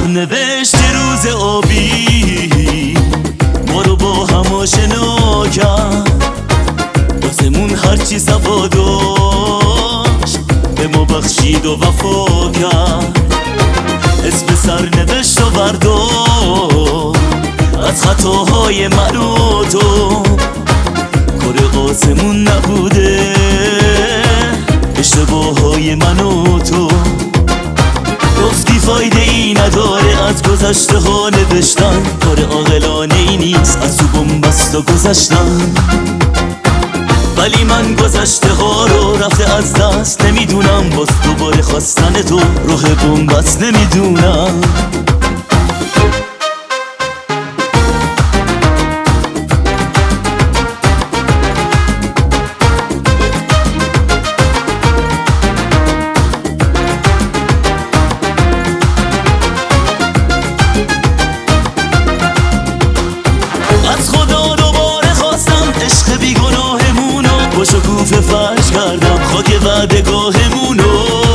سرنوشت روز آبی ما رو با هم آشنا کرد، واسمون هرچی صفا داشت به ما بخشید و وفا کرد. اسم سرنوشت و بردار از خطاهای من و تو، کار آسمون نبوده اشتباههای من و تو. گفتی فایده ای نداره از گذشته ها نوشتن، کار عاقلانه ای نیست از تو بن‌بست و گذشتن. ولی من گذشته ها رو رفته از دست نمیدونم، باز دوباره خواستن تو راه بن‌بست نمیدونم. با شکوفه فرش کردم خاک وعدگاهمونو،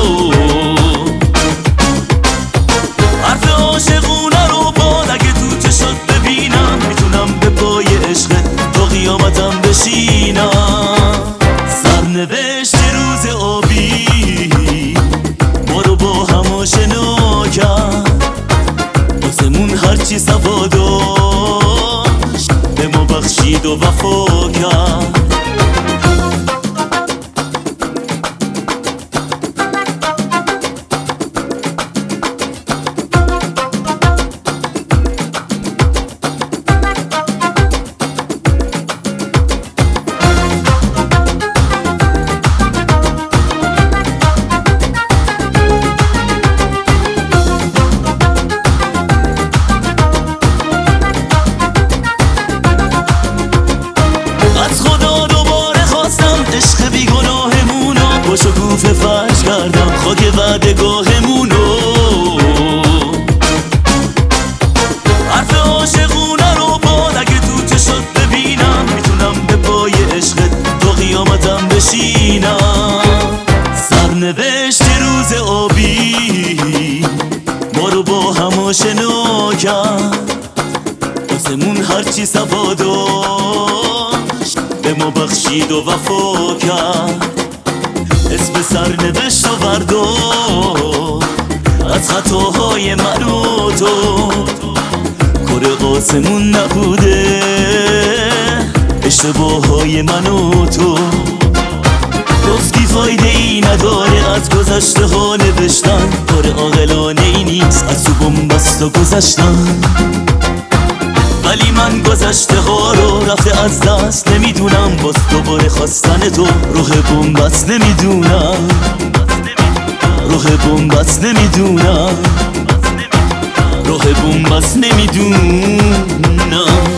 حرف عاشقونه رو باد اگه تو چشات ببینم، میتونم به پای عشقت تا قیامتم بشینم. سرنوشت روز آبی ما رو با هم آشنا کرد، واسمون هرچی صفا داشت به ما بخشید و وفا کرد. عشق بیگناهمونو با شکوفه فرش کردم خاک وعدگاهمونو، حرف عاشقونه رو باد اگه تو چشات ببینم، میتونم به پای عشقت تا قیامتم بشینم. سرنوشت روز آبی ما رو با هم آشنا کرد، واسمون هرچی صفا داشت به ما بخشید و وفا کرد. اسم سرنوشت و بردار از خطاهای من و تو، کار آسمون نبوده اشتباههای من و تو. گفتی فایده ای نداره از گذشته ها نوشتن، کار عاقلانه ای نیست از تو بن‌بست و گذشتن. ولی من گذشته ها رو رفته از دست نمیدونم، باز دوباره خواستن تو راه بن‌بست نمیدونم، راه بن‌بست نمیدونم، راه بن‌بست نمیدونم.